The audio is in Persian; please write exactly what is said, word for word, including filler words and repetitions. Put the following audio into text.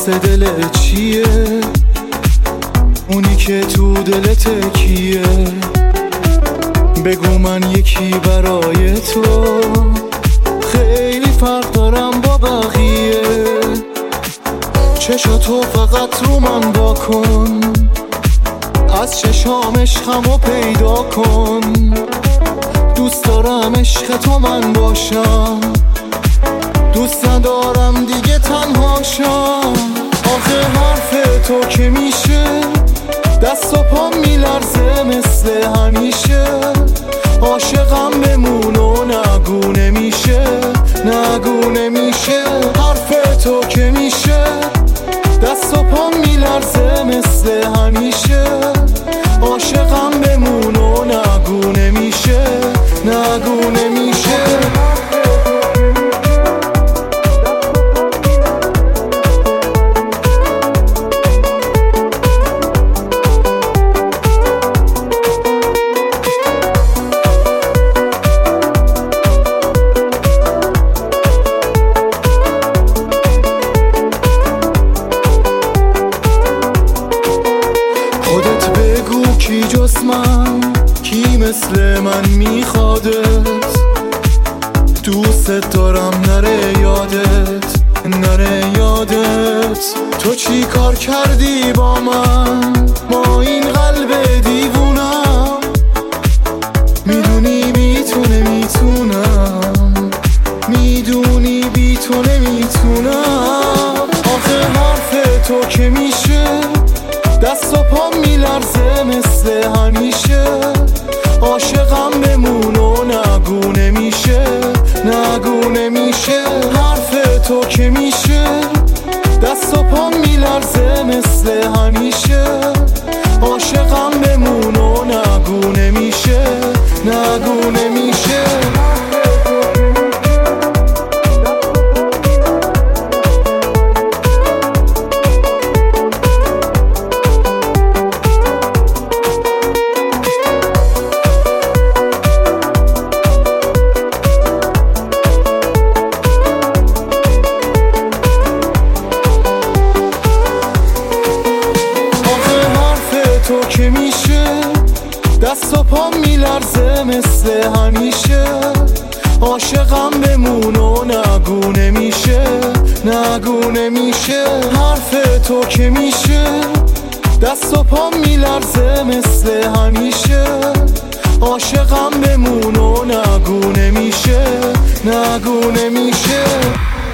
راست دلت چیه؟ اونی که تو دلت کیه؟ بگو من یکی برای تو، خیلی فرق دارم با بقیه. چشاتو فقط رو من با کن، از چشام عشقمو پیدا کن. دوست دارم عشق تو من باشم، دوست ندارم دیگه تنها شم. آخه حرف تو که میشه دست و پا میلرزه مثل همیشه. عاشقم بمون و نگو نمیشه، نگو نمیشه. حرف تو که میشه دست و پا میلرزه مثل همیشه. عاشقم بمون و نگو نمیشه، نگو نمیشه. خودت بگو کی جز من، کی مثل من میخوادت؟ دوست دارم نره یادت، نره یادت. تو چی کار کردی با من، ما این قلب دیوونم؟ میدونی بی تو نمیتونم، میدونی بی تو نمیتونم. آخه حرف تو که میشه دست و پا میلرزه مثل همیشه. عاشقم بمون و نگو نمیشه، نگو نمیشه. حرف تو که میشه دست و پا میلرزه مثل همیشه. عاشقم بمون و نگو نمیشه، نگو نمیشه. تو که میشه دست و پا میلرزه مثل همیشه. عاشقم بمون و نگو نمیشه، نگو نمیشه. حرف تو که میشه دست و پا میلرزه مثل همیشه. عاشقم بمون و نگو نمیشه، نگو نمیشه.